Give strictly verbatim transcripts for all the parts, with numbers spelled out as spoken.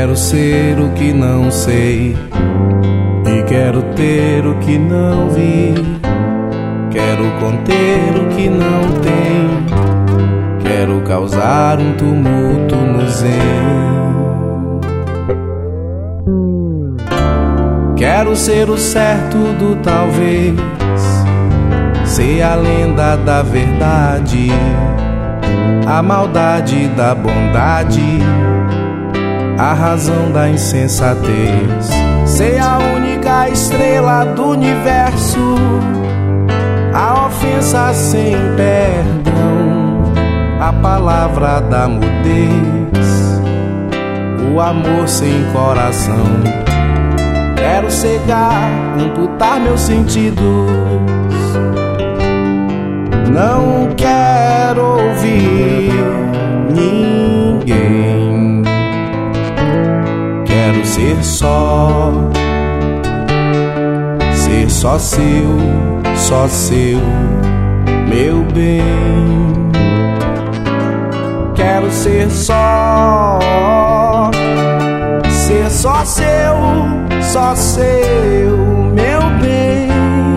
Quero ser o que não sei e quero ter o que não vi. Quero conter o que não tem. Quero causar um tumulto no zen. Quero ser o certo do talvez, ser a lenda da verdade, a maldade da bondade, a razão da insensatez. Ser a única estrela do universo, a ofensa sem perdão, a palavra da mudez, o amor sem coração. Quero cegar, amputar meus sentidos. Não quero ouvir ninguém. Quero ser só, ser só seu, só seu, meu bem. Quero ser só, ser só seu, só seu, meu bem.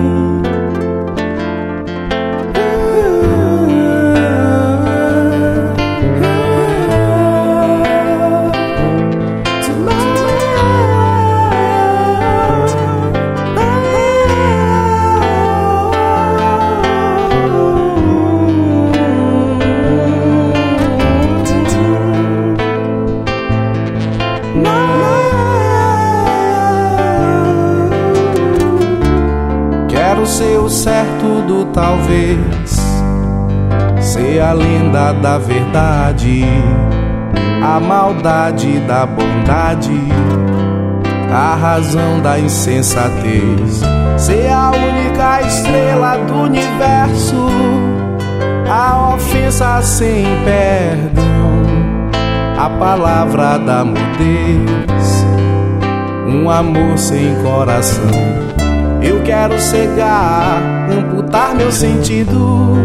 Quero ser o certo do talvez, ser a lenda da verdade, a maldade da bondade, a razão da insensatez. Ser a única estrela do universo, a ofensa sem perdão, a palavra da mudez, um amor sem coração. Eu quero cegar, amputar meus sentidos.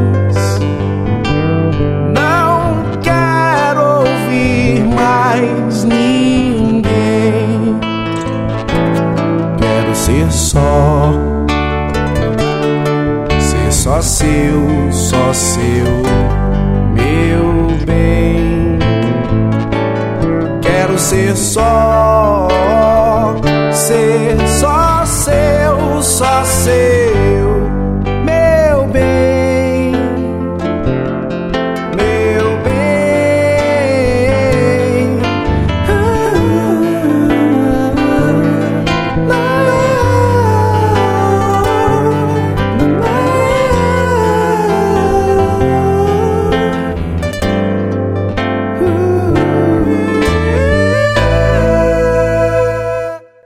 Não quero ouvir mais ninguém. Quero ser só, ser só seu, só seu, meu bem. Quero ser só, ser só seu, só seu.